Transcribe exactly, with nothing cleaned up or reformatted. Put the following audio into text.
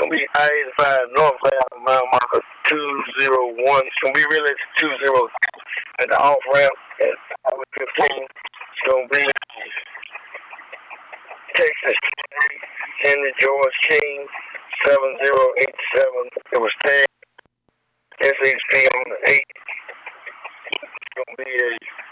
gonna be I eighty-five northbound, mile marker two zero one. It's gonna be really two zero at the off ramp at Highway fifteen. It's gonna be Texas Henry George King seven zero eight seven. It was tagged S H P on the eight. It's gonna be a